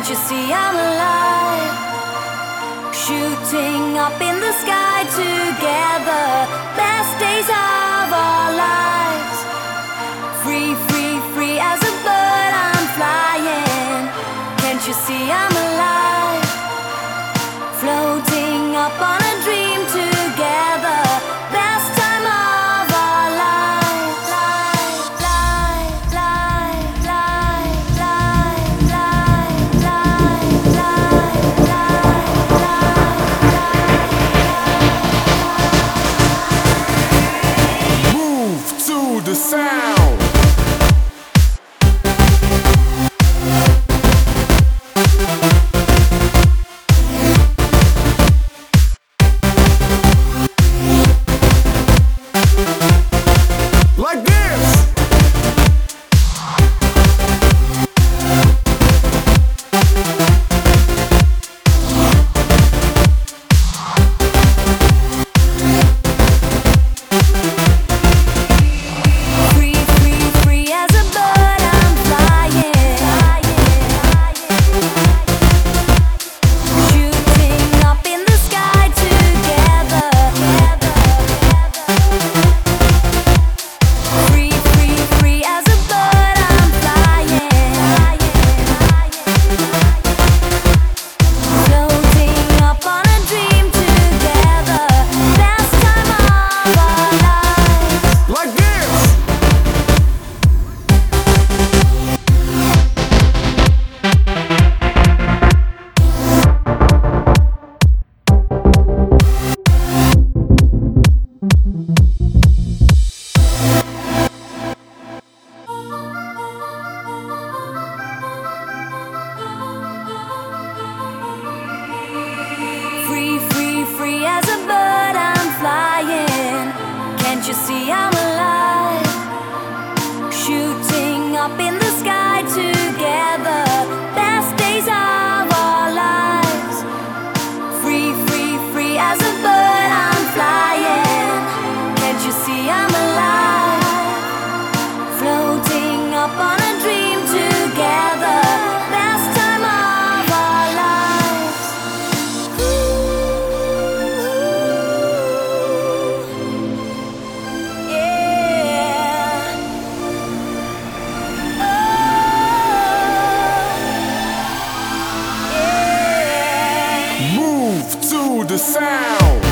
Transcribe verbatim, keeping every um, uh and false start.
Can't you see I'm alive? Shooting up in the sky together, best days of our lives. Free, free, free as a bird, I'm flying. Can't you see I'm alive? Floating up on a dream together, best time of our lives. Life, life, life, life, life, life, life, life, life, life. Move to the sound. Like this. Free, free, free as a bird, I'm flying. Shooting up in the sky together. Free, free, free as a bird, I'm flying. Floating up on a dream together, best time of our lives. Like this. Free, free, free as a bird, I'm flying. Can't you see I'm alive? Shooting up in the sky together, best days of our lives. Free, free, free as a bird, I'm flying. Can't you see I'm alive? Floating up on a dream together, best time of our lives. Move to the sound.